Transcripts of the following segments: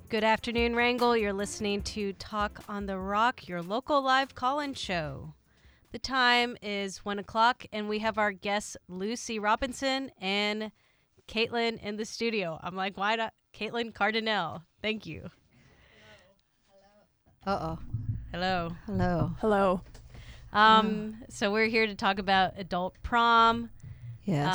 Good afternoon, Wrangell. You're listening to Talk on the Rock, your local live call-in show. The time is 1 o'clock, and we have our guests, Lucy Robinson and Caitlin in the studio. I'm like, why not? Caitlin Cardinale. Thank you. Uh-oh. Hello. Hello. Hello. So we're here to talk about adult prom. Yes.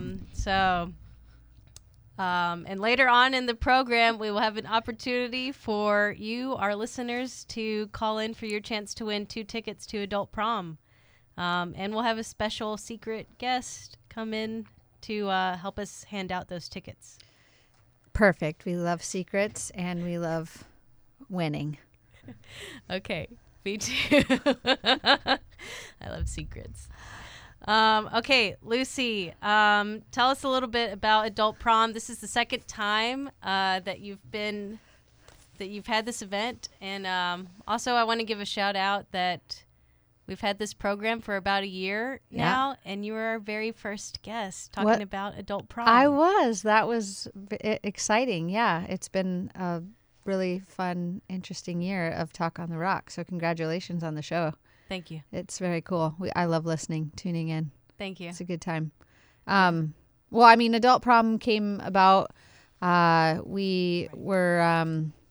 And later on in the program, we will have an opportunity for you, our listeners, to call in for your chance to win 2 tickets to adult prom. And we'll have a special secret guest come in to help us hand out those tickets. Perfect. We love secrets and we love winning. Okay. Me too. I love secrets. Okay, Lucy, tell us a little bit about adult prom. This is the second time that you've had this event, and also I want to give a shout out that we've had this program for about a year now, and you were our very first guest talking about adult prom. I was. That was exciting. Yeah, it's been a really fun, interesting year of Talk on the Rock. So congratulations on the show. Thank you. It's very cool. I love listening, tuning in. Thank you. It's a good time. Well, I mean, adult prom came about. We were,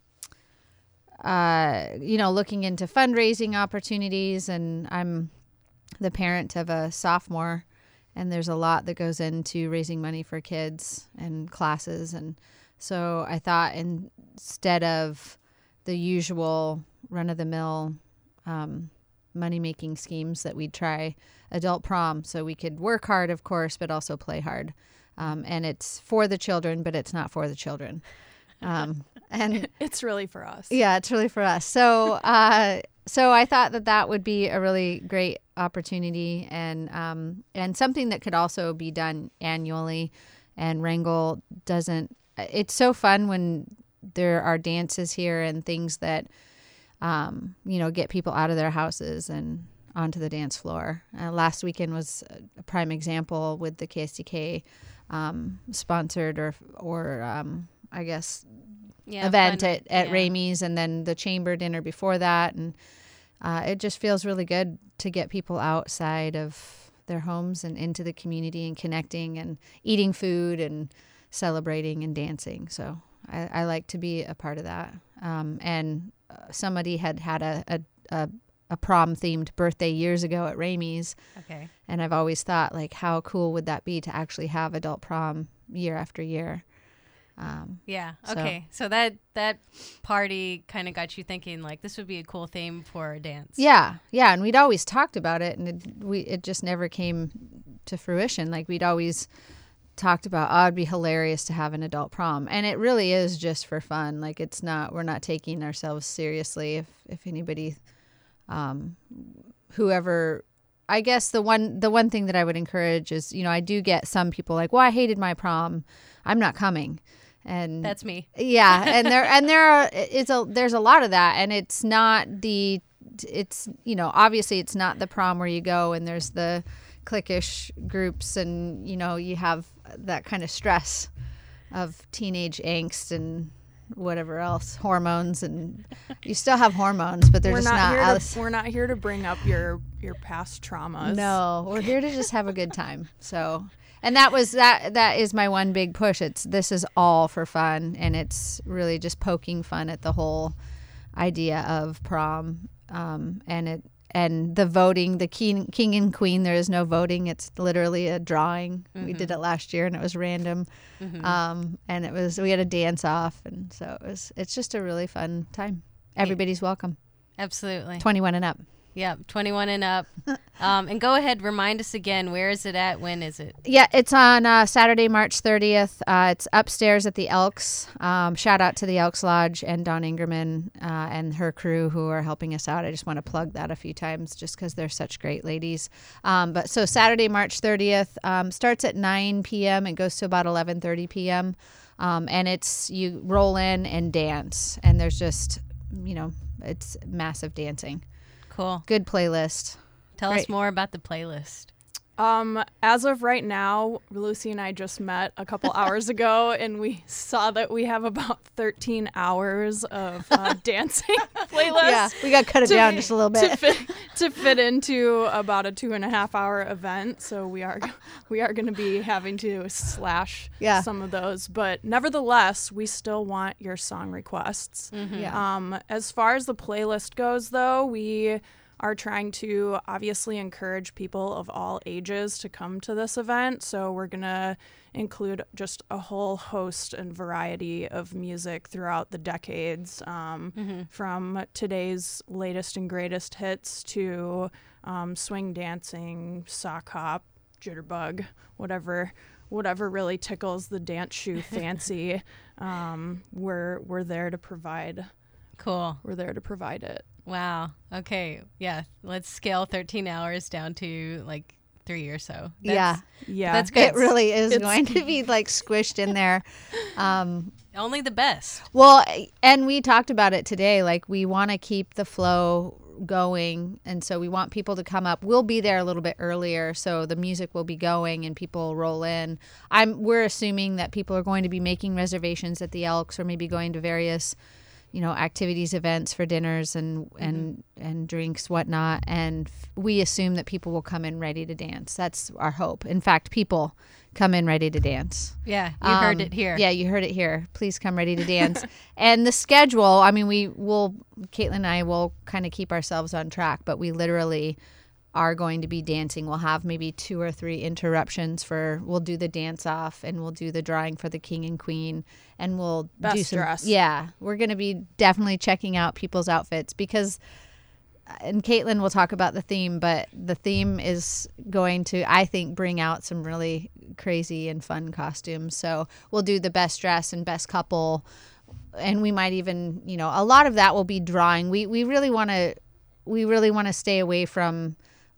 looking into fundraising opportunities, and I'm the parent of a sophomore, and there's a lot that goes into raising money for kids and classes. And so I thought instead of the usual run-of-the-mill money-making schemes that we'd try adult prom, so we could work hard, of course, but also play hard. And it's for the children, but it's not for the children. And it's really for us. Yeah, it's really for us. So so I thought that would be a really great opportunity, and something that could also be done annually. And Wrangell doesn't. It's so fun when there are dances here and things that get people out of their houses and onto the dance floor. Last weekend was a prime example with the KSDK sponsored or I guess event at Ramey's, and then the chamber dinner before that. And it just feels really good to get people outside of their homes and into the community and connecting and eating food and celebrating and dancing. So I like to be a part of that. And somebody had a prom themed birthday years ago at Ramey's. Okay. And I've always thought, like, how cool would that be to actually have adult prom year after year? Okay. So that party kind of got you thinking, like, this would be a cool theme for a dance. Yeah. And we'd always talked about it, and it just never came to fruition. Like, we'd always talked about, it'd be hilarious to have an adult prom, and it really is just for fun. Like, we're not taking ourselves seriously. If anybody, whoever, I guess the one thing that I would encourage is, I do get some people like, well, I hated my prom, I'm not coming. And that's me. Yeah. And there's a lot of that, and it's not obviously it's not the prom where you go and there's the cliquish groups and, you have that kind of stress of teenage angst and whatever else, hormones, and you still have hormones, but they're we're not here to bring up your past traumas. No, we're here to just have a good time. So, and that is my one big push. This is all for fun, and it's really just poking fun at the whole idea of prom, and the voting, the king and queen, there is no voting. It's literally a drawing. Mm-hmm. We did it last year, and it was random. Mm-hmm. And we had a dance off, and so it's just a really fun time. Everybody's welcome. Absolutely. 21 and up. Yep, 21 and up. And go ahead, remind us again, where is it at? When is it? Yeah, it's on Saturday, March 30th. It's upstairs at the Elks. Shout out to the Elks Lodge and Dawn Ingerman and her crew who are helping us out. I just want to plug that a few times just because they're such great ladies. But so Saturday, March 30th, starts at 9 p.m. It goes to about 11:30 p.m. And you roll in and dance. And there's just, it's massive dancing. Cool. Good playlist. Tell us more about the playlist. As of right now, Lucy and I just met a couple hours ago, and we saw that we have about 13 hours of dancing playlists. Yeah, we got to cut it down just a little bit. To fit into about a 2.5-hour event. So we are going to be having to slash some of those. But nevertheless, we still want your song requests. Mm-hmm. Yeah. As far as the playlist goes, though, we are trying to obviously encourage people of all ages to come to this event. So we're going to include just a whole host and variety of music throughout the decades, from today's latest and greatest hits to swing dancing, sock hop, jitterbug, whatever really tickles the dance shoe fancy. We're there to provide. Cool. We're there to provide it. Wow. Okay. Yeah. Let's scale 13 hours down to like 3 or so. Yeah. That's good. It really is going to be like squished in there. Only the best. Well, and we talked about it today. Like, we want to keep the flow going, and so we want people to come up. We'll be there a little bit earlier, so the music will be going and people roll in. We're assuming that people are going to be making reservations at the Elks, or maybe going to various, activities, events for dinners and drinks, whatnot. And we assume that people will come in ready to dance. That's our hope. In fact, people come in ready to dance. Yeah, you heard it here. Yeah, you heard it here. Please come ready to dance. And the schedule, I mean, Caitlin and I will kind of keep ourselves on track, but we literally are going to be dancing. We'll have maybe 2 or 3 interruptions we'll do the dance off, and we'll do the drawing for the king and queen, and we'll do some dress. Yeah, we're going to be definitely checking out people's outfits, because, and Caitlin will talk about the theme, but the theme is going to, I think, bring out some really crazy and fun costumes. So we'll do the best dress and best couple, and we might even, a lot of that will be drawing. We really want to stay away from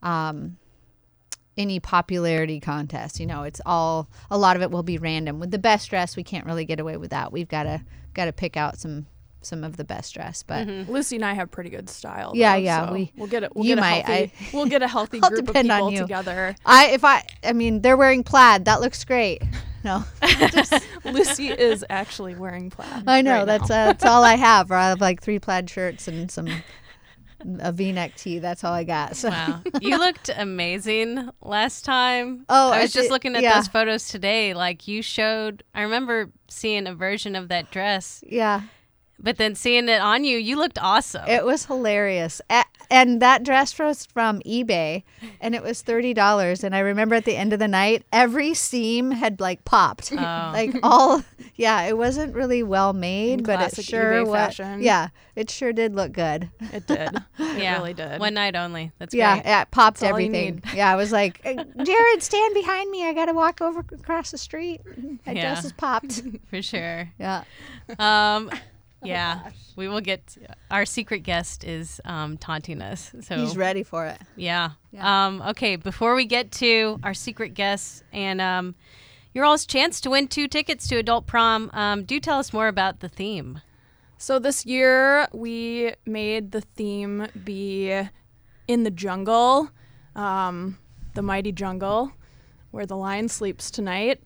any popularity contest. It's all, a lot of it will be random. With the best dress, we can't really get away with that. We've got to pick out some of the best dress, but Lucy and I have pretty good style. Yeah, though, yeah, so we'll get it. We'll get a healthy I'll group of depend on people you. together. I mean, they're wearing plaid. That looks great. No, Lucy is actually wearing plaid. I know. right now. That's all I have. I have like 3 plaid shirts and a V-neck tee. That's all I got. So. Wow. You looked amazing last time. Oh, I was just looking at yeah. those photos today. Like, you showed, I remember seeing a version of that dress, Yeah. but then seeing it on you, you looked awesome. It was hilarious. And that dress was from eBay, and it was $30. And I remember at the end of the night, every seam had like popped. Oh. Like it wasn't really well made, In but it classic sure eBay was. fashion. Yeah, it sure did look good. It did. It Yeah. really did. One night only. That's Yeah, great. yeah, it popped That's all you everything. need. Yeah, I was like, Jared, stand behind me. I got to walk over across the street. My Yeah. dress is popped. For sure. Yeah. Yeah, we will get, our secret guest is taunting us. So He's ready for it. Yeah. Yeah. Okay, before we get to our secret guests and your all's chance to win 2 tickets to Adult Prom, do tell us more about the theme. So this year we made the theme be in the jungle, the mighty jungle, where the lion sleeps tonight.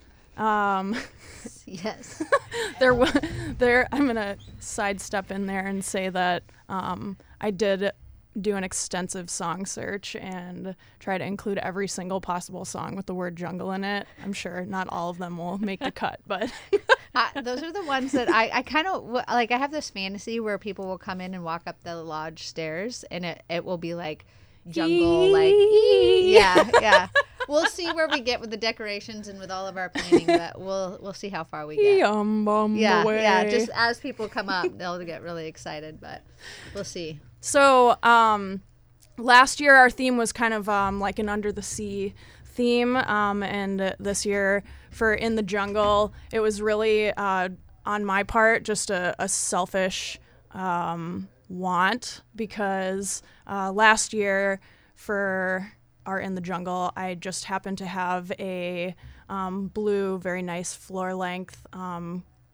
Yes. I'm gonna sidestep in there and say that I did do an extensive song search and try to include every single possible song with the word jungle in it. I'm sure not all of them will make the cut, but Those are the ones that I kind of like. I have this fantasy where people will come in and walk up the lodge stairs, and it will be like jungle, like yeah. We'll see where we get with the decorations and with all of our planning, but we'll see how far we get. Yeah. Just as people come up, they'll get really excited, but we'll see. So last year our theme was kind of like an under the sea theme, and this year for In the Jungle, it was really on my part just a selfish want, because last year for our In the Jungle, I just happened to have a blue, very nice floor length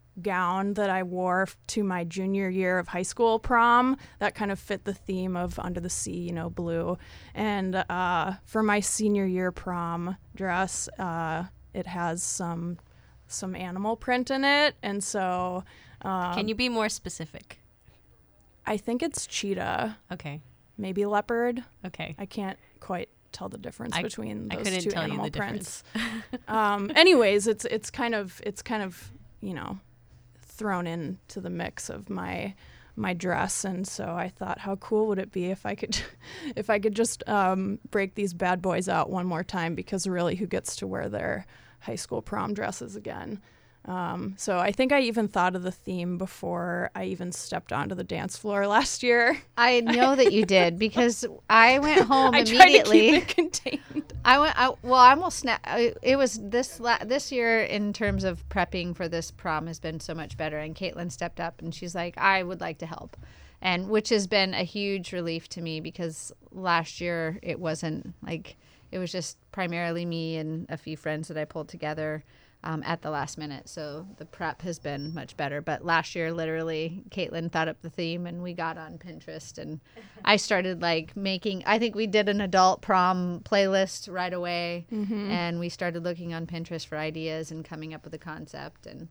gown that I wore to my junior year of high school prom that kind of fit the theme of Under the Sea, you know, blue. And for my senior year prom dress, it has some animal print in it. And so... Can you be more specific? I think it's cheetah, Okay. maybe leopard. Okay. I can't quite tell the difference between I those couldn't two tell you animal the prints. Anyways, it's kind of you know, thrown into the mix of my dress, and so I thought, how cool would it be if I could just break these bad boys out one more time, because really, who gets to wear their high school prom dresses again? So I think I even thought of the theme before I even stepped onto the dance floor last year. I know that you did, because I went home I tried to immediately. keep it contained. I almost it was this year, in terms of prepping for this prom, has been so much better. And Caitlin stepped up and she's like, I would like to help. And which has been a huge relief to me, because last year it wasn't like, it was just primarily me and a few friends that I pulled together at the last minute. So the prep has been much better. But last year, literally, Caitlin thought up the theme and we got on Pinterest, and I started like I think we did an adult prom playlist right away. And we started looking on Pinterest for ideas and coming up with a concept. And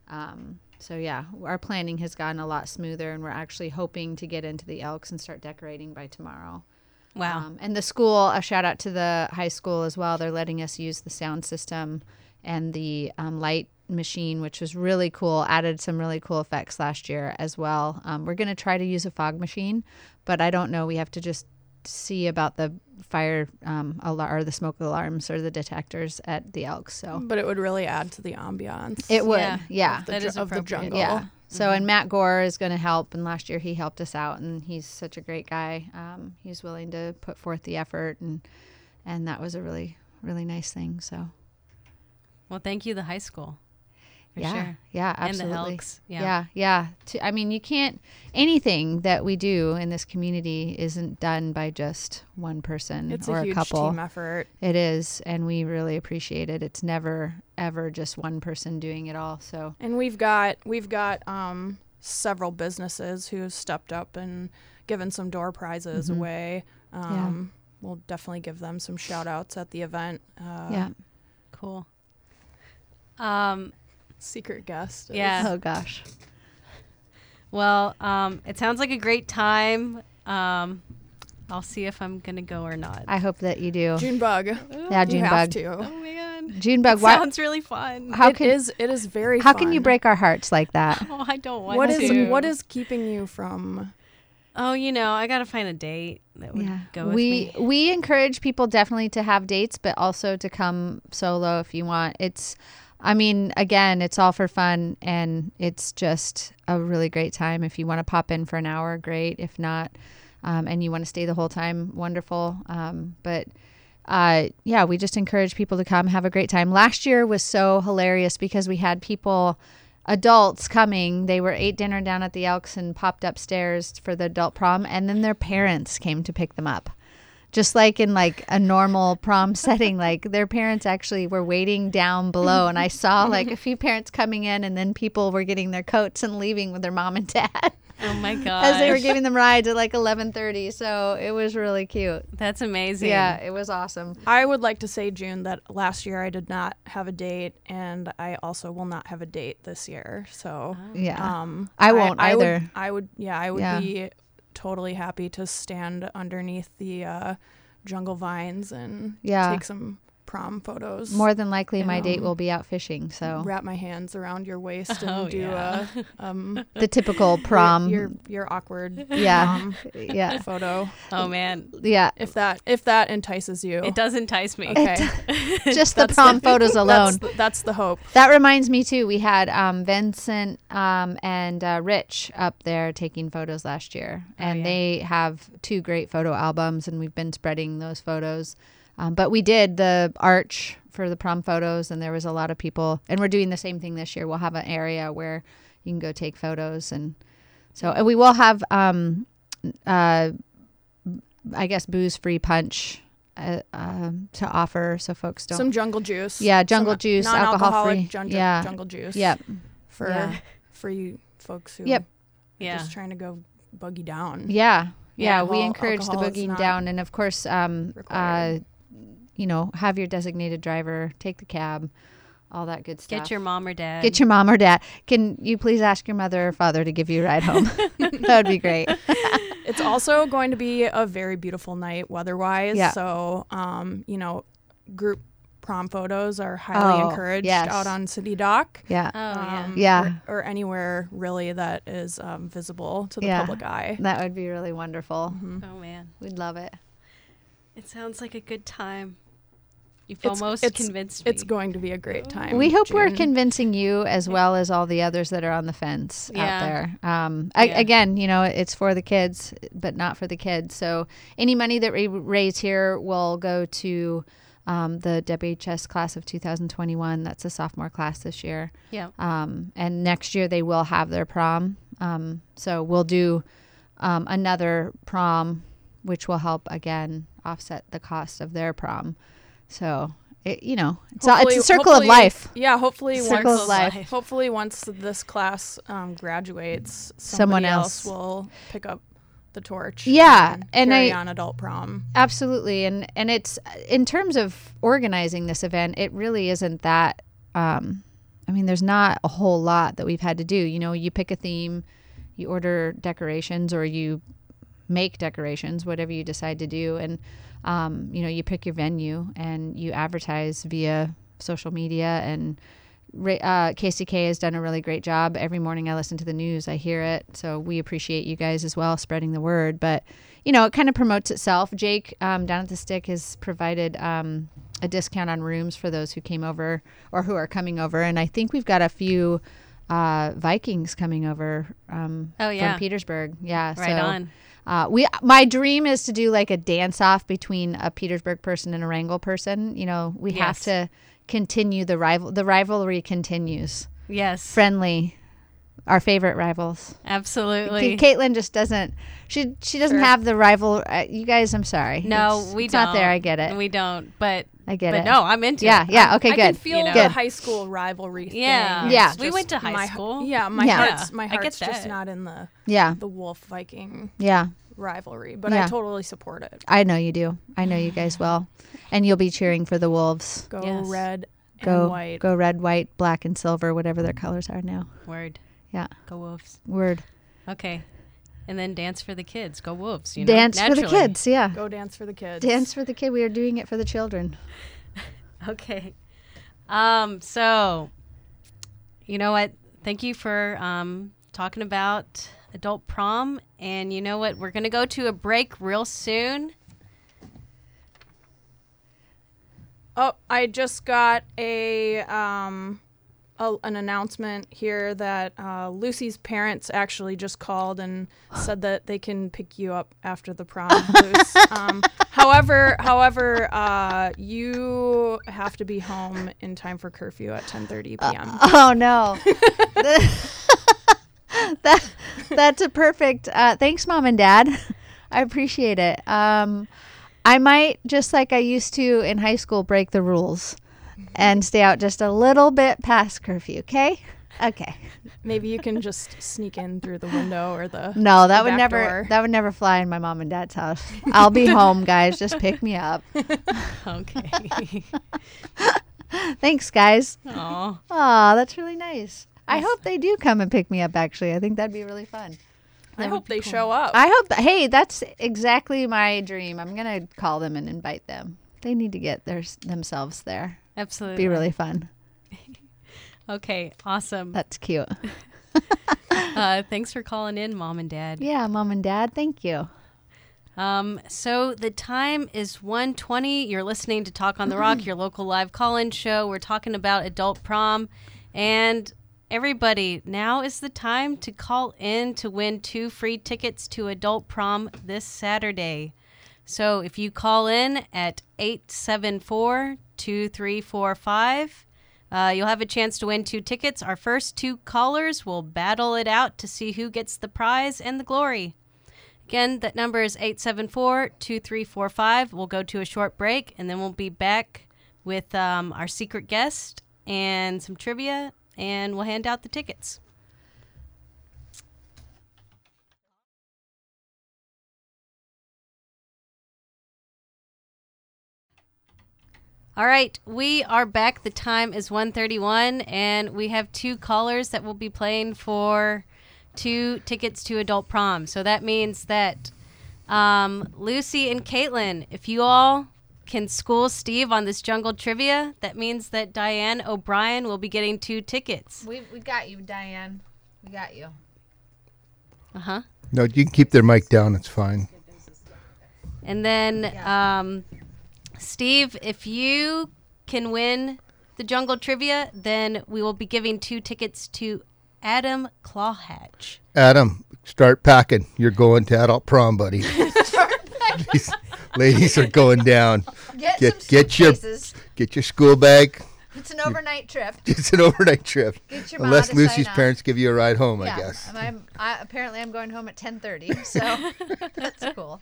so yeah, our planning has gotten a lot smoother, and we're actually hoping to get into the Elks and start decorating by tomorrow. Wow. And the school, a shout out to the high school as well. They're letting us use the sound system and the light machine, which was really cool. Added some really cool effects last year as well. We're going to try to use a fog machine, but I don't know. We have to just see about the fire or the smoke alarms or the detectors at the Elks. So, But it would really add to the ambiance. it would, yeah. That is of the appropriate. jungle. Yeah. So, and Matt Gore is going to help. And last year he helped us out, and he's such a great guy. He's willing to put forth the effort, and that was a really, really nice thing. So, Well, thank you, the high school. For yeah, sure. yeah, And absolutely. the Elks. Yeah. Yeah. I mean, you can't, anything that we do in this community isn't done by just one person It's or a a huge couple. team effort. It is, and we really appreciate it. It's never, ever just one person doing it all. So, And we've got several businesses who have stepped up and given some door prizes away. We'll definitely give them some shout outs at the event. yeah. Cool. Secret guest. Yeah. Oh, gosh. Well, it sounds like a great time. I'll see if I'm going to go or not. I hope that you do. Junebug. Yeah, You have Junebug. to. Oh, man. Junebug, Sounds really fun. It is very how fun. can you break our hearts like that? Oh, I don't want What to. what is keeping you from? Oh, I got to find a date that would go with me. We encourage people definitely to have dates, but also to come solo if you want. Again, it's all for fun, and it's just a really great time. If you want to pop in for an hour, great. If not, and you want to stay the whole time, wonderful. We just encourage people to come, have a great time. Last year was so hilarious because we had adults coming. They ate dinner down at the Elks and popped upstairs for the adult prom, and then their parents came to pick them up. Just like in like a normal prom setting, like their parents actually were waiting down below, and I saw like a few parents coming in, and then people were getting their coats and leaving with their mom and dad. Oh, my God. As they were giving them rides at like 11:30. So it was really cute. That's amazing. Yeah, it was awesome. I would like to say, June, that last year I did not have a date, and I also will not have a date this year. So Yeah. I won't either. I would Yeah. be totally happy to stand underneath the jungle vines and take some prom photos. More than likely, my date will be out fishing. So wrap my hands around your waist and Oh, do yeah. the typical prom. your awkward Yeah. prom Yeah. photo. Oh, man. Yeah. If that entices you. It does entice me. Okay. Just the prom photos alone. That's the hope. That reminds me too. We had Vincent and Rich up there taking photos last year, and they have 2 great photo albums, and we've been spreading those photos. But we did the arch for the prom photos, and there was a lot of people. And we're doing the same thing this year. We'll have an area where you can go take photos, and we will have I guess booze-free punch to offer, so folks don't. Some jungle juice. Yeah, jungle Some juice, non-alcoholic alcohol-free. jungle juice. Yep. for you folks who Yep. Yeah. just trying to go boogie down. Yeah. Yeah, We well, encourage the alcohol is boogieing not down. And of course, required. have your designated driver, take the cab, all that good stuff. Get your mom or dad. Get your mom or dad. Can you please ask your mother or father to give you a ride home? That would be great. It's also going to be a very beautiful night weather-wise. Yeah. So, group prom photos are highly encouraged yes. out on City Dock. Yeah. Oh, Yeah. Or anywhere really that is visible to the Yeah. public eye. That would be really wonderful. Oh, man. We'd love it. It sounds like a good time. You've It's- almost it's- convinced me. It's going to be a great time. We hope we're June. convincing you as well as all the others that are on the fence Yeah. out there. Yeah. Again, it's for the kids, but not for the kids. So any money that we raise here will go to the WHS class of 2021. That's a sophomore class this year. Yeah. And next year they will have their prom. So we'll do another prom, which will help, again, offset the cost of their prom. So, it's a circle of life. Yeah, hopefully Circle once of life. hopefully once this class graduates, Someone somebody else. will pick up the torch. Yeah, and and carry on adult prom. Absolutely. And it's, in terms of organizing this event, it really isn't that, there's not a whole lot that we've had to do. You pick a theme, you order decorations, or you make decorations, whatever you decide to do. And, you pick your venue and you advertise via social media. And KCK has done a really great job. Every morning I listen to the news, I hear it. So we appreciate you guys as well spreading the word. But, it kind of promotes itself. Jake down at the Stick has provided a discount on rooms for those who came over or who are coming over. And I think we've got a few Vikings coming over from Petersburg. Yeah. Right on. My dream is to do like a dance off between a Petersburg person and a Wrangell person. We have Yes. to continue the rivalry continues. Yes. Friendly, our favorite rivals. Absolutely. Caitlin just doesn't. She doesn't Sure. have the rival. You guys, I'm sorry. No, it's, we it's don't. not there. I get it. We don't. But I get but it. no, I'm into Yeah. it. Yeah. Okay. I can Good. feel the Good. high school rivalry Yeah. thing. Yeah. It's We just went to high my- school. Yeah, my Yeah. heart's I get just that. not in the Yeah. Wolf Viking Yeah. rivalry, but Yeah. I totally support it. I know you do. I know you guys will, and you'll be cheering for the Wolves. Go Yes. red Go and white. Go red, white, black, and silver, whatever their colors are now. Word. Yeah. Go Wolves. Word. Okay. And then dance for the kids. Go Wolves. Dance for the naturally. kids. Yeah. Go dance for the kids. Dance for the kid. We are doing it for the children. Okay. So, you know what? Thank you for talking about adult prom. And you know what? We're going to go to a break real soon. Oh, I just got an announcement here that Lucy's parents actually just called and said that they can pick you up after the prom. Luce. However, you have to be home in time for curfew at 10:30 p.m. Oh no. That's a perfect. Thanks, Mom and Dad. I appreciate it. I might, just like I used to in high school, break the rules and stay out just a little bit past curfew. Okay. Okay. Maybe you can just sneak in through the window or the No, that the would back never. door. That would never fly in my mom and dad's house. I'll be home, guys. Just pick me up. Okay. Thanks, guys. Aw. Aw, that's really nice. I hope they do come and pick me up. Actually, I think that'd be really fun. I hope they show up. I hope. Hey, that's exactly my dream. I'm gonna call them and invite them. They need to get themselves there. Absolutely. Be really fun. Okay. Awesome. That's cute. Thanks for calling in, Mom and Dad. Yeah, Mom and Dad. Thank you. So the time is 1:20. You're listening to Talk on the Rock, your local live call-in show. We're talking about adult prom. And everybody, now is the time to call in to win 2 free tickets to adult prom this Saturday. So if you call in at 874-2345, you'll have a chance to win 2 tickets. Our first 2 callers will battle it out to see who gets the prize and the glory. Again, that number is 874-2345. We'll go to a short break, and then we'll be back with our secret guest and some trivia and we'll hand out the tickets. All right, we are back. The time is 1:31, and we have 2 callers that will be playing for 2 tickets to Adult Prom. So that means that Lucy and Caitlin, if you all can school Steve on this jungle trivia, that means that Diane O'Brien will be getting 2 tickets. We got you, Diane. We got you. Uh-huh. No, you can keep their mic down. It's fine. And then, Steve, if you can win the jungle trivia, then we will be giving 2 tickets to Adam Clawhatch. Adam, start packing. You're going to Adult Prom, buddy. These ladies are going down. Get your school bag. It's an overnight trip. It's an overnight trip. Get your mom Unless to Lucy's sign up. parents give you a ride home, Yeah, I guess. and apparently I'm going home at 10:30, so that's cool.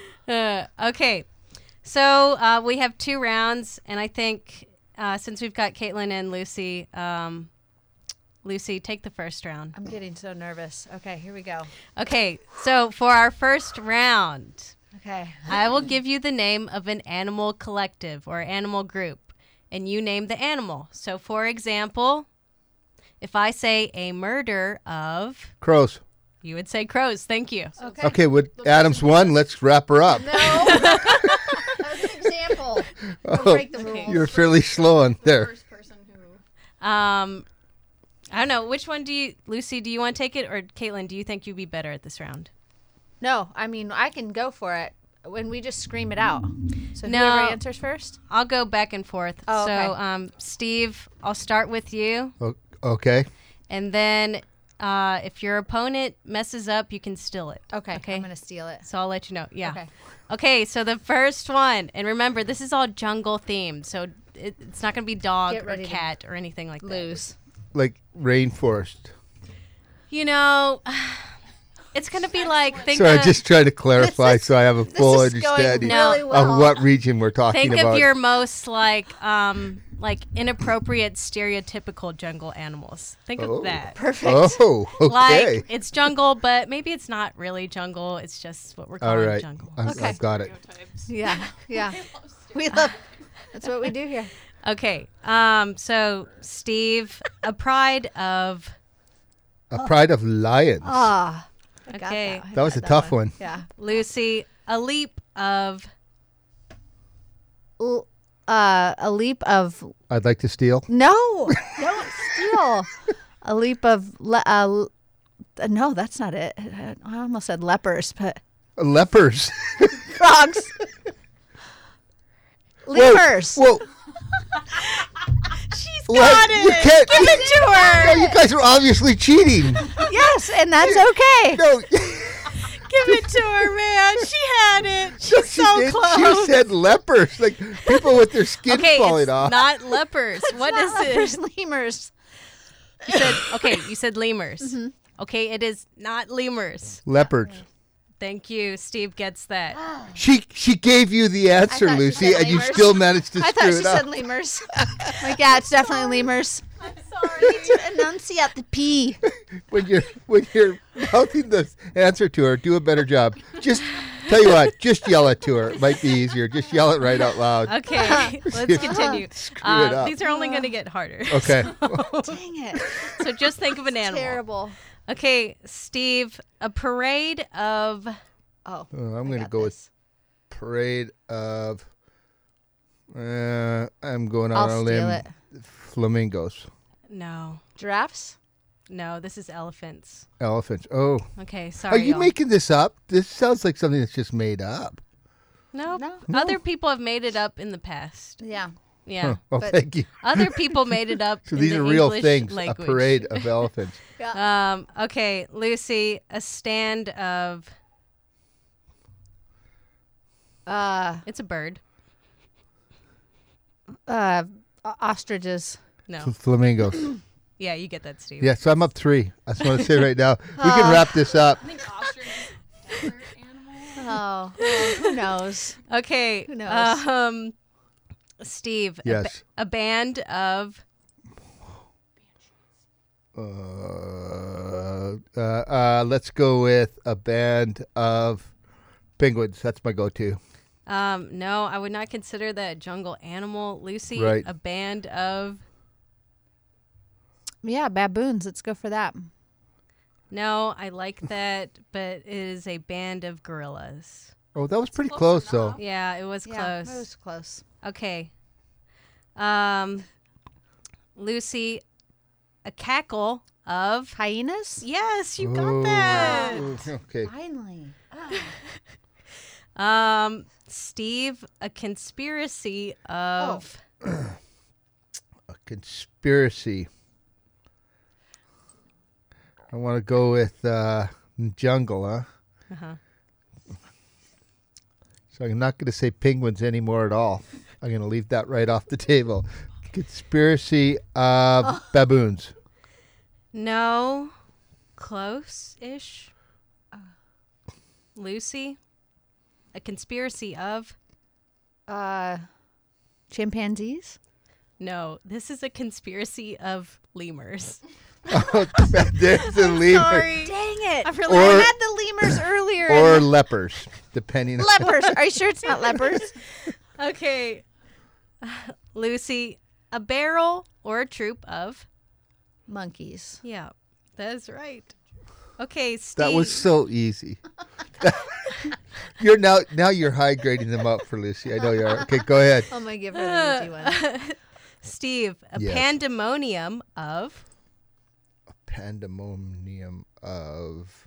Okay. So we have 2 rounds, and I think since we've got Caitlin and Lucy, Lucy, take the first round. I'm getting so nervous. Okay, here we go. Okay, so for our first round, Okay. I will give you the name of an animal collective or animal group, and you name the animal. So, for example, if I say a murder of, Crows. you would say crows. Thank you. Okay, with Adam's won, let's wrap her up. No. That was an example. Don't break the rules. You're fairly slow on there. First person who. I don't know. Which one do you, Lucy, do you want to take it? Or Caitlin, do you think you'd be better at this round? No, I mean, I can go for it when we just scream it out. So No. whoever answers first? I'll go back and forth. Oh, okay. So, Steve, I'll start with you. Okay. And then if your opponent messes up, you can steal it. Okay. Okay. I'm going to steal it. So I'll let you know. Yeah. Okay. Okay, so the first one, and remember, this is all jungle themed, so it's not going to be dog Get or ready to cat or anything like that. Lose. Like rainforest. You know, it's going to be like, think So I'm of, just trying to clarify so I have a full This is going understanding No. really well. of what region we're talking think about. of your most like inappropriate, stereotypical jungle animals. Think Oh. of that. Perfect. Oh, okay. Like, it's jungle, but maybe it's not really jungle. It's just what we're All calling right. jungle. Okay. I've got it. Yeah. Yeah. We love. That's what we do here. Okay, so Steve, a pride of, A pride of lions. Ah. I got Okay. I That was got a tough one. Yeah. Lucy, a leap of, A leap of I'd like to steal. no, don't steal. A leap of no, that's not it. I almost said lepers, but Lepers. frogs. Lemurs. Whoa. she's What? got You it. can't. Give it to her. No, you guys are obviously cheating. Yes, and that's okay. No. Give it to her, man. She had it. She's She so did- close. She said lepers, like people with their skin Okay, falling it's off. not lepers. What is Lepers, it? lemurs. You said okay. You said lemurs. Mm-hmm. Okay, it is not lemurs. Leopards. Thank you. Steve gets that. She gave you the answer, thought she Lucy, said and you lemurs. still managed to I screw thought she it up. said lemurs. Like, yeah, it's definitely lemurs. I'm You need to enunciate the P. When you're mouthing the answer to her, do a better job. Just tell you what, just yell it to her. It might be easier. Just yell it right out loud. Okay, let's continue. Screw it up. These are only going to get harder. Okay. Dang it. So just think of an animal. Terrible. Okay, Steve, a parade of, Oh, I'm I going to got go with this. parade of. I'm going I'll on a steal limb. it. Flamingos, no, Giraffes? no, this is elephants. elephants. Oh, Okay, are sorry. you y'all. making this up? This sounds like something that's just made up. No. No. Other people have made it up in the past. Yeah. Yeah. Huh. Well, But- thank you. Other people made it up So in these the are real English things. language. A parade of elephants. Okay, Lucy, a stand of, it's a bird. Ostriches. No. Flamingos. Yeah, you get that, Steve. Yeah, so I'm up 3. I just want to say right now, we can wrap this up. I think ostrich is an animal. Oh, well, who knows? Okay. Who knows? Steve. Yes. A band of, Let's go with a band of penguins. That's my go-to. No, I would not consider that a jungle animal. Lucy, Right. a band of... Yeah, baboons. Let's go for that. No, I like that, but it is a band of gorillas. Oh, that was pretty close, though. Yeah, it was Yeah, close. it was close. Okay. Lucy, a cackle of... Hyenas? Yes, you got that. Okay. Finally. Steve, a conspiracy of... A conspiracy. I want to go with jungle, huh? Uh-huh. So I'm not going to say penguins anymore at all. I'm going to leave that right off the table. Conspiracy of baboons. No. Close-ish. Lucy, a conspiracy of... Chimpanzees? No, this is a conspiracy of lemurs. There's the lemur. Sorry. Dang it. I really I Or- had the lemurs earlier. Or lepers, depending on... leopards. Are you sure it's not leopards? Okay. Lucy, a barrel or a troop of... Monkeys. Yeah, that is right. Okay, Steve. That was so easy. You're now you're high grading them up for Lucy. I know you are. Okay, go ahead. I'm going to give her an easy one. Steve, a Yes. pandemonium of... Pandemonium of...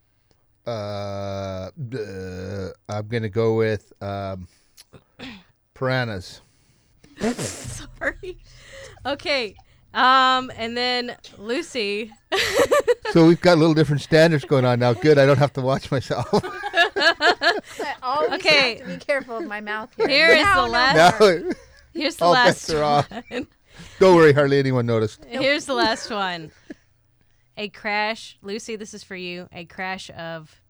I'm going to go with piranhas. Sorry. Okay. And then Lucy. So we've got little different standards going on now. Good, I don't have to watch myself. I always Okay. have to be careful of my mouth here. Here is Now, the no last. more. Here's the all last bets are off. one. Don't worry, hardly anyone noticed. Here's the last one. A crash. Lucy, this is for you. A crash of...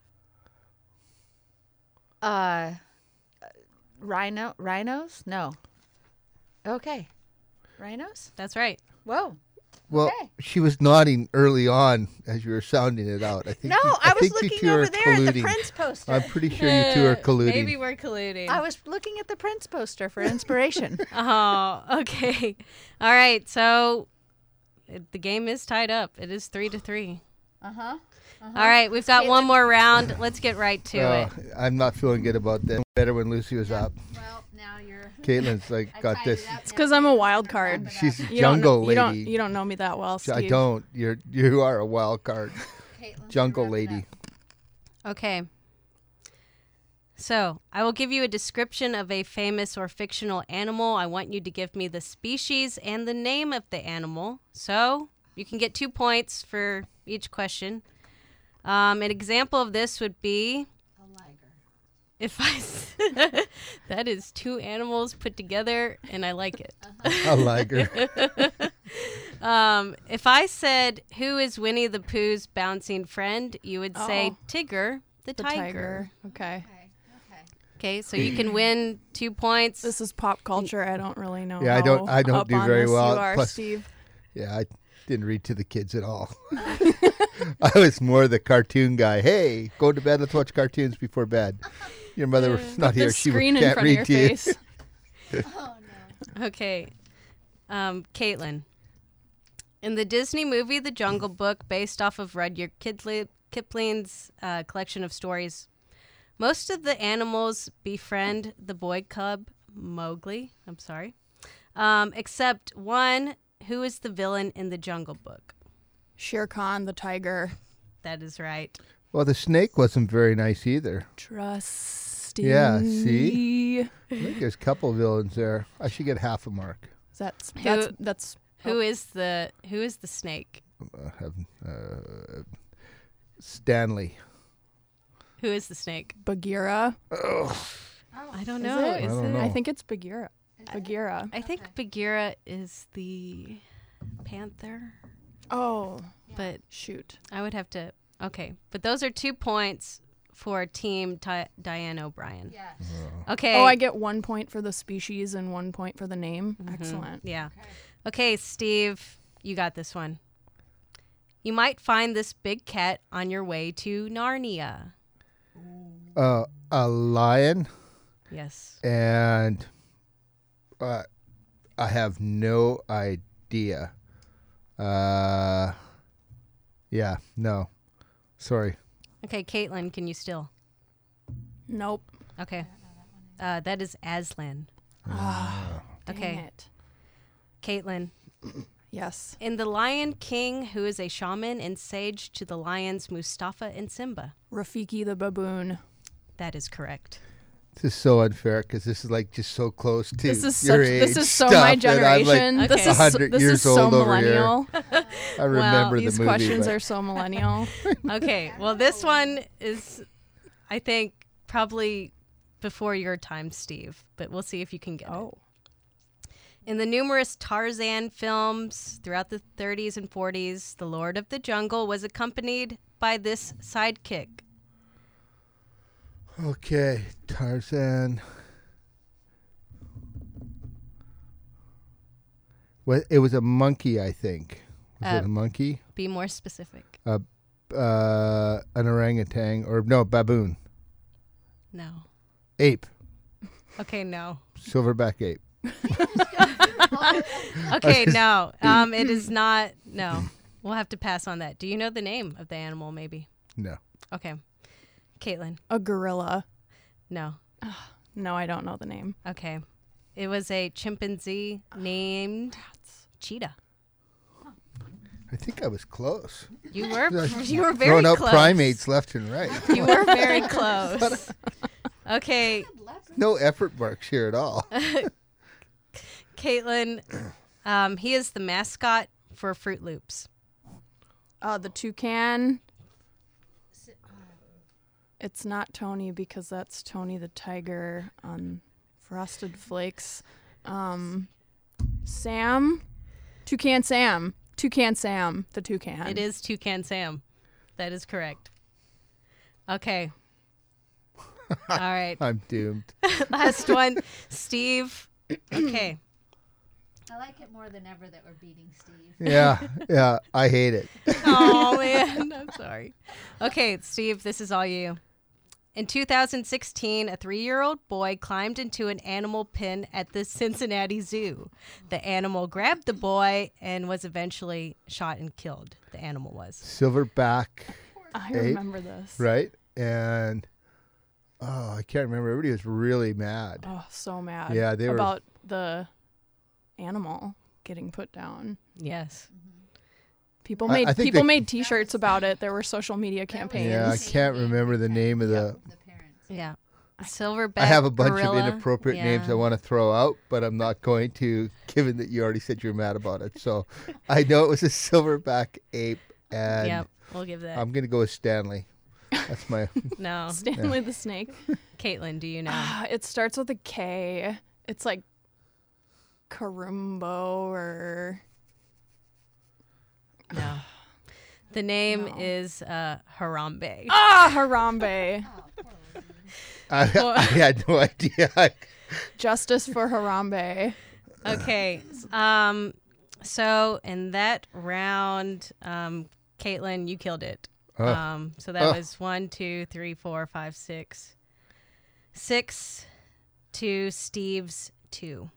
Rhinos? No. Okay. Rhinos? That's right. Whoa. Well, Okay. she was nodding early on as you were sounding it out. I think. No, I was think you looking two are over there at the colluding. Prince poster. I'm pretty sure you two are colluding. Maybe we're colluding. I was looking at the Prince poster for inspiration. Oh, okay. All right. So the game is tied up. It is 3-3. Uh-huh. All right. We've got one more round. Let's get right to it. I'm not feeling good about that. Better when Lucy was up. Well, now you're... Caitlin's like got this. It's because I'm a wild card. She's a You don't jungle know- lady. You don't know me that well, Steve. I don't. You are a wild card. Jungle lady. Okay. So, I will give you a description of a famous or fictional animal. I want you to give me the species and the name of the animal. So, you can get 2 points for each question. An example of this would be... If I... that is 2 animals put together, and I like it. A liger. If I said, who is Winnie the Pooh's bouncing friend, you would say Oh. Tigger, the The tiger. tiger. Okay. Okay, so you can win 2 points. This is pop culture. I don't really know. Yeah, I don't how up do on very this well. You are, Plus- Steve. Yeah, I didn't read to the kids at all. I was more the cartoon guy. Hey, go to bed. Let's watch cartoons before bed. Your mother was not Put here. the She screen in can't front of read your to you. face. Okay. Caitlin. In the Disney movie The Jungle Book, based off of Rudyard Kipling's collection of stories, most of the animals befriend the boy cub, Mowgli. I'm sorry. Except one, who is the villain in The Jungle Book? Shere Khan, the tiger. That is right. Well, the snake wasn't very nice either. Trusting. Yeah, see? me. I think there's a couple villains there. I should get half a mark. That's Who is the snake? Stanley. Who is the snake? Bagheera. I don't Is know. it? I don't know. I think it's Bagheera. Bagheera. I think Bagheera is the panther, Oh, but shoot. I would have to. Okay, but those are 2 points for Team Diane O'Brien. Yeah. Okay. Oh, I get 1 point for the species and 1 point for the name. Mhm. Excellent. Yeah. Okay, Steve, you got this one. You might find this big cat on your way to Narnia. A lion, Yes. and I have no idea. Yeah, no. Sorry. Okay, Caitlin, can you still? Nope. Okay. That is Aslan. Dang Okay. it. Caitlin, Yes. in The Lion King, who is a shaman and sage to the lions Mustafa and Simba? Rafiki the baboon. That is correct. This is so unfair because this is like just so close to This is your such. age This is so stuff, my and I'm like generation. Okay. This is 100 this years is so old over here. millennial. I remember These the movie. questions but- are so millennial. Okay, well, this one is, I think, probably before your time, Steve, but we'll see if you can get it. Oh. In the numerous Tarzan films throughout the 30s and 40s, the Lord of the Jungle was accompanied by this sidekick. Okay, Tarzan. Well, it was a monkey, I think. Was it a monkey? Be more specific. An orangutan, or no, baboon. No. Ape. Okay, no. Silverback ape. Okay, no. It is not. No. We'll have to pass on that. Do you know the name of the animal, maybe? No. Okay. Caitlin, A gorilla. no. No, I don't know the name. Okay. It was a chimpanzee named Cheetah. I think I was close. You were very Throwing out close. primates left and right. You were very close. Okay, No effort marks here at all. Caitlin, he is the mascot for Fruit Loops. The toucan. It's not Tony because that's Tony the Tiger on Frosted Flakes. Sam? Toucan Sam. Toucan Sam, the toucan. It is Toucan Sam. That is correct. Okay. All right. I'm doomed. Last one. Steve. Okay. I like it more than ever that we're beating Steve. Yeah, I hate it. Oh, man. I'm sorry. Okay, Steve, this is all you. In 2016, a 3-year-old boy climbed into an animal pen at the Cincinnati Zoo. The animal grabbed the boy and was eventually shot and killed. The animal was. Silverback I ape, remember this. right? And I can't remember. Everybody was really mad. Oh, so mad. Yeah, they were- about the animal getting put down. Yes. People I made think people they- made T-shirts about it. There were social media campaigns. Yeah, I can't remember the name of the. The parents. Yeah. Silverback. I have a bunch gorilla. of inappropriate names I want to throw out, but I'm not going to, given that you already said you're mad about it. So I know it was a silverback ape, and Yep, we'll give that. I'm going to go with Stanley. That's my. No. Stanley the Snake. Caitlin, do you know? It starts with a K. It's like Karumbo or No. The name is Harambe. Harambe. I had no idea. Justice for Harambe. Okay. So in that round, Caitlin, you killed it. So that was 1, 2, 3, 4, 5, 6. 6 to Steve's 2.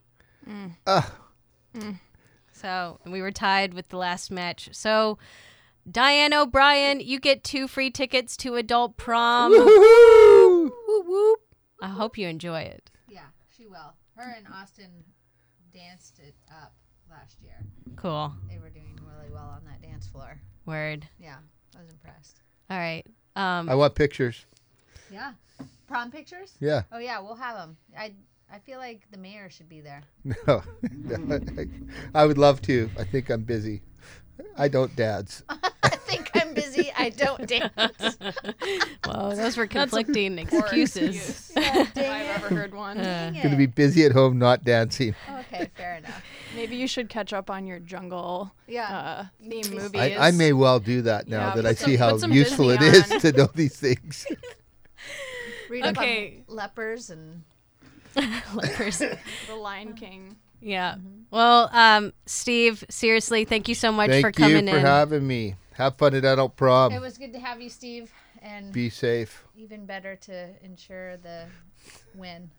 So and we were tied with the last match. So Diane O'Brien, you get 2 free tickets to adult prom. Woo-hoo! Whoop, whoop. I hope you enjoy it. Yeah, she will. Her and Austin danced it up last year. Cool. They were doing really well on that dance floor. Word. Yeah, I was impressed. All right. I want pictures. Yeah. Prom pictures? Yeah. Oh, yeah, we'll have them. I feel like the mayor should be there. No. I would love to. I think I'm busy. I don't dance. I think I'm busy. I don't dance. Well, those were conflicting excuses. If I've ever heard one. Going to be busy at home, not dancing. Okay, fair enough. Maybe you should catch up on your jungle theme movies. I may well do that now Yeah, that I put see some- how put some useful Disney it is on. to know these things. Read up Okay. on lepers and Lepers. The Lion King. Yeah. Well, Steve, seriously, thank you so much Thank for coming you for in. having me. Have fun at Adult Prom. It was good to have you, Steve, and Be safe. even better to ensure the win.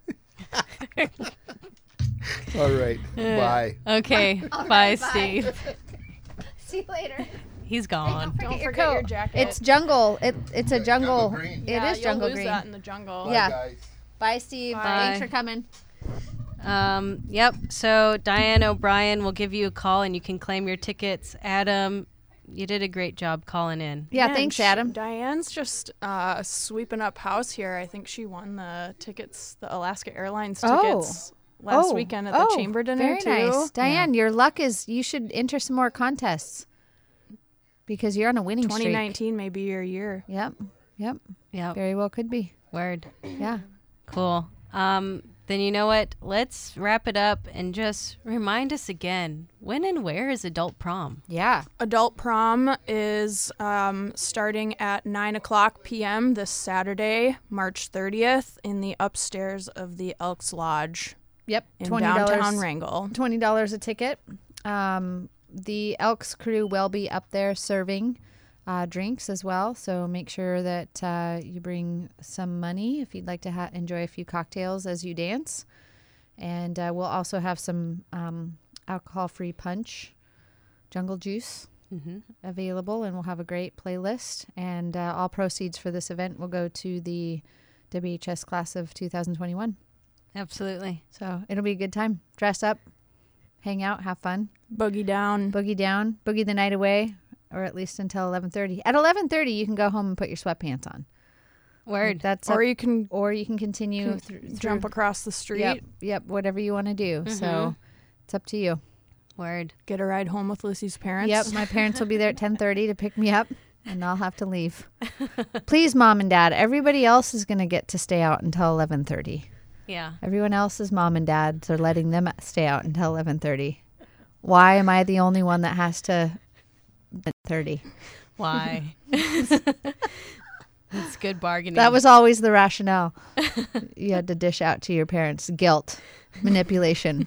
All right. Bye. Okay. All Bye, right, Steve. See you later. He's gone. Don't your forget your coat. jacket. It's jungle. It's a jungle. green. It is you'll jungle lose green. that in the jungle. Yeah. Guys. Bye, Steve. Bye. Thanks for coming. Yep. So Diane O'Brien will give you a call and you can claim your tickets. Adam, you did a great job calling in. Yeah, and thanks, Adam. Diane's just sweeping up house here. I think she won the tickets, the Alaska Airlines tickets last weekend at the chamber dinner very too. nice. Diane, your luck is you should enter some more contests because you're on a winning streak. 2019 may be your year. Yep. Yep. Very well could be. Word. Yeah. Cool. Then you know what? Let's wrap it up and just remind us again, when and where is Adult Prom? Yeah. Adult Prom is starting at 9:00 p.m. this Saturday, March 30th, in the upstairs of the Elks Lodge Yep. in $20. downtown Wrangell. $20 a ticket. The Elks crew will be up there serving drinks as well. So make sure that you bring some money if you'd like to enjoy a few cocktails as you dance. And we'll also have some alcohol-free punch, jungle juice available, and we'll have a great playlist. And all proceeds for this event will go to the WHS class of 2021. Absolutely. So it'll be a good time. Dress up, hang out, have fun. Boogie down. Boogie down, boogie the night away, or at least until 11:30. At 11:30, you can go home and put your sweatpants on. Word. That's Or up, you can or you can continue jump across the street, Yep, whatever you want to do. So it's up to you. Word. get a ride home with Lucy's parents. Yep, my parents will be there at 10:30 to pick me up, and I'll have to leave. Please, Mom and Dad. Everybody else is going to get to stay out until 11:30. Yeah. Everyone else's mom and dad are letting them stay out until 11:30. Why am I the only one that has to 30? Why? It's good bargaining. That was always the rationale. You had to dish out to your parents guilt, manipulation.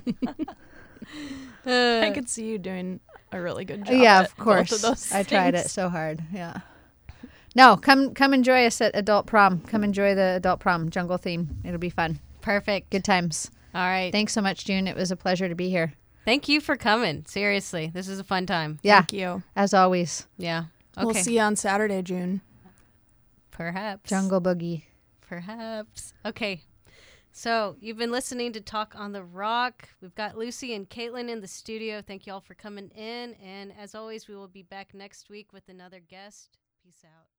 I could see you doing a really good job. Yeah, at of course. Both of those I tried it things. so hard. Yeah. No, come enjoy us at Adult Prom. Come enjoy the Adult Prom jungle theme. It'll be fun. perfect. Good times. All right. Thanks so much, June. It was a pleasure to be here. Thank you for coming. Seriously. This is a fun time. Yeah, Thank you. as always. Yeah. Okay. We'll see you on Saturday, June. Perhaps. Jungle Boogie. Perhaps. Okay. So you've been listening to Talk on the Rock. We've got Lucy and Caitlin in the studio. Thank you all for coming in. And as always, we will be back next week with another guest. Peace out.